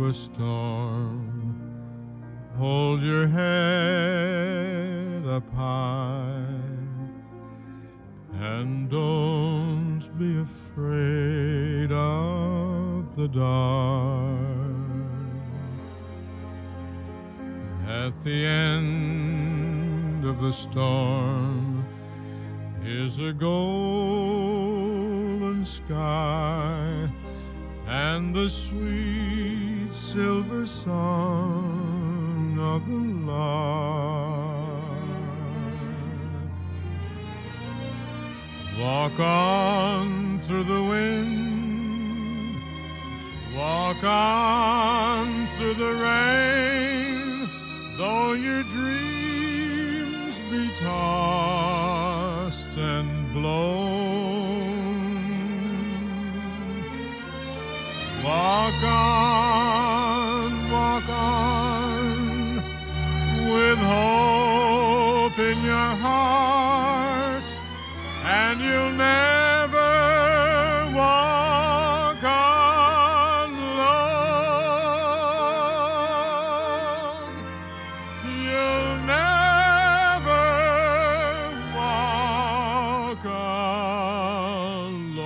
a storm, hold your head up high, and don't be afraid of the dark. At the end of the storm is a golden sky and the sweet silver song of the lark. Walk on through the wind, walk on through the rain, though your dreams be tossed and blown. Walk on, with hope in your heart, and you'll never walk alone. You'll never walk alone.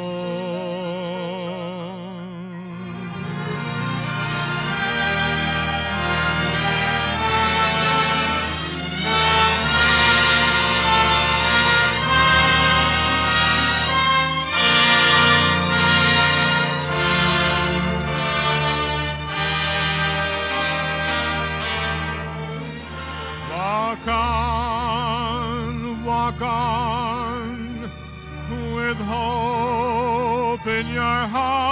Walk on, with hope in your heart.